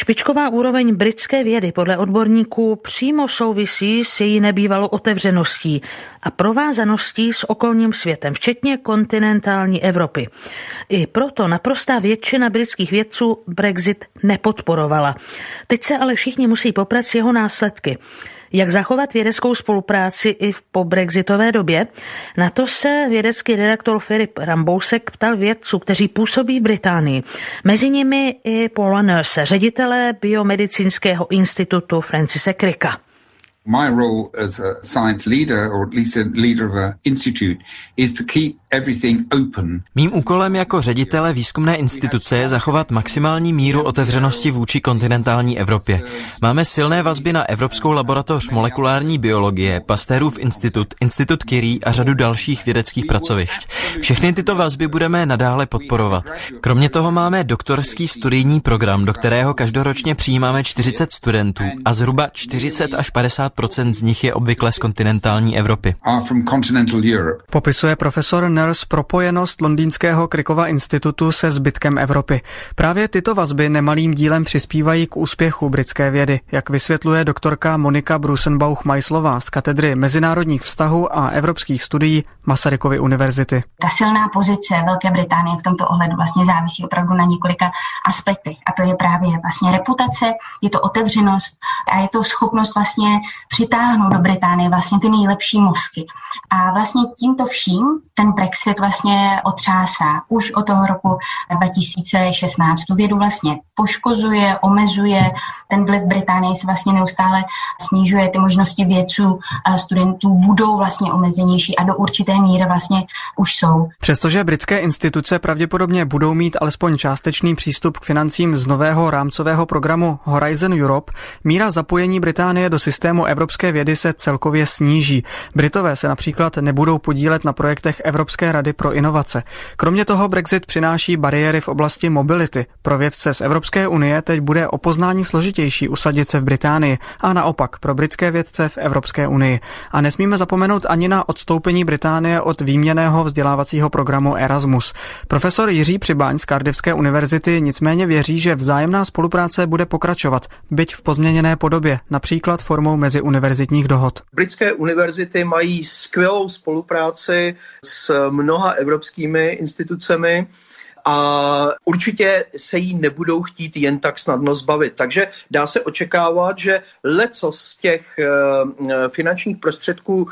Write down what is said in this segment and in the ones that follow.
Špičková úroveň britské vědy podle odborníků přímo souvisí s její nebývalou otevřeností a provázaností s okolním světem, včetně kontinentální Evropy. I proto naprostá většina britských vědců Brexit nepodporovala. Teď se ale všichni musí poprat s jeho následky. Jak zachovat vědeckou spolupráci i v pobrexitové době? Na to se vědecký redaktor Filip Rambousek ptal vědců, kteří působí v Británii. Mezi nimi i Paula Nurse, ředitele biomedicínského institutu Francise Cricka. My role as a science leader, or at least a leader of an institute, is to keep everything open. Mým úkolem jako ředitele výzkumné instituce je zachovat maximální míru otevřenosti vůči kontinentální Evropě. Máme silné vazby na Evropskou laboratoř molekulární biologie, Pasteurův institut, Institut Curie a řadu dalších vědeckých pracovišť. Všechny tyto vazby budeme nadále podporovat. Kromě toho máme doktorský studijní program, do kterého každoročně přijímáme 40 studentů a zhruba 40 až 50% z nich je obvykle z kontinentální Evropy. Popisuje profesor Nurse propojenost londýnského Crickova institutu se zbytkem Evropy. Právě tyto vazby nemalým dílem přispívají k úspěchu britské vědy, jak vysvětluje doktorka Monika Brusenbauch-Majslová z katedry mezinárodních vztahů a evropských studií Masarykovy univerzity. Ta silná pozice Velké Británie v tomto ohledu vlastně závisí opravdu na několika aspektech. A to je právě vlastně reputace, je to otevřenost a je to schopnost vlastně přitáhnout do Británie vlastně ty nejlepší mozky. A vlastně tímto vším ten Brexit vlastně otřásá. Už od toho roku 2016 tu vědu vlastně poškozuje, omezuje. Ten vliv Británie se vlastně neustále snižuje. Ty možnosti vědců a studentů budou vlastně omezenější a do určité míry vlastně už jsou. Přestože britské instituce pravděpodobně budou mít alespoň částečný přístup k financím z nového rámcového programu Horizon Europe, míra zapojení Británie do systému evropské vědy se celkově sníží. Britové se například nebudou podílet na projektech Evropské rady pro inovace. Kromě toho Brexit přináší bariéry v oblasti mobility. Pro vědce z Evropské unie teď bude o poznání složitější usadit se v Británii a naopak pro britské vědce v Evropské unii. A nesmíme zapomenout ani na odstoupení Británie od výměnného vzdělávacího programu Erasmus. Profesor Jiří Přibaň z Cardiffské univerzity nicméně věří, že vzájemná spolupráce bude pokračovat, byť v pozměněné podobě, například formou meziuniverzitních dohod. Britské univerzity mají skvělou spolupráci s mnoha evropskými institucemi a určitě se jí nebudou chtít jen tak snadno zbavit. Takže dá se očekávat, že lecos z těch finančních prostředků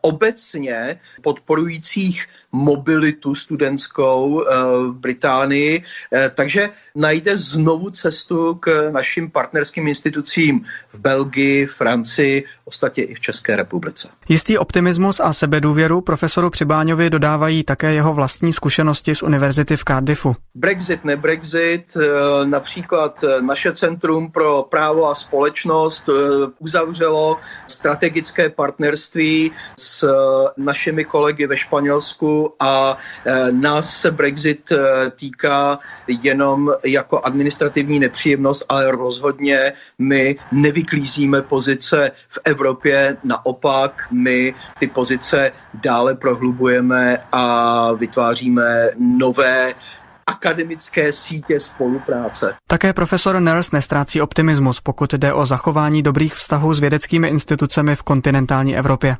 obecně podporujících mobilitu studentskou v Británii, takže najde znovu cestu k našim partnerským institucím v Belgii, Francii, ostatně i v České republice. Jistý optimismus a sebedůvěru profesoru Přibáňovi dodávají také jeho vlastní zkušenosti z univerzity v Cardiffu. Brexit, nebrexit, například naše Centrum pro právo a společnost uzavřelo strategické partnerství s našimi kolegy ve Španělsku a nás se Brexit týká jenom jako administrativní nepříjemnost, ale rozhodně my nevyklízíme pozice v Evropě, naopak my ty pozice dále prohlubujeme a vytváříme nové akademické sítě spolupráce. Také profesor Nurse nestrácí optimismus, pokud jde o zachování dobrých vztahů s vědeckými institucemi v kontinentální Evropě.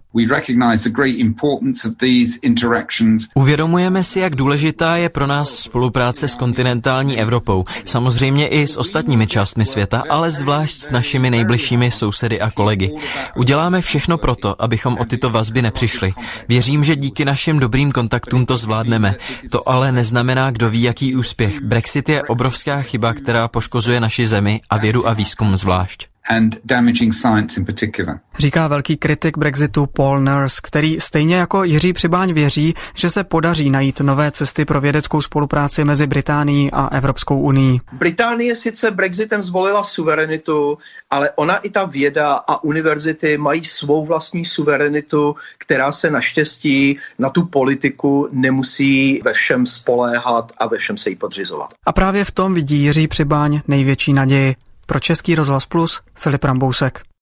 Uvědomujeme si, jak důležitá je pro nás spolupráce s kontinentální Evropou, samozřejmě i s ostatními částmi světa, ale zvlášť s našimi nejbližšími sousedy a kolegy. Uděláme všechno proto, abychom o tyto vazby nepřišli. Věřím, že díky našim dobrým kontaktům to zvládneme. To ale neznamená, kdo ví, jaký úspěch. Brexit je obrovská chyba, která poškozuje naši zemi a vědu a výzkum zvlášť. Říká velký kritik Brexitu Paul Nurse, který stejně jako Jiří Přibáň věří, že se podaří najít nové cesty pro vědeckou spolupráci mezi Británií a Evropskou unií. Británie sice Brexitem zvolila suverenitu, ale ona i ta věda a univerzity mají svou vlastní suverenitu, která se naštěstí na tu politiku nemusí ve všem spoléhat a ve všem se jí podřizovat. A právě v tom vidí Jiří Přibáň největší naději. Pro Český rozhlas Plus Filip Rambousek.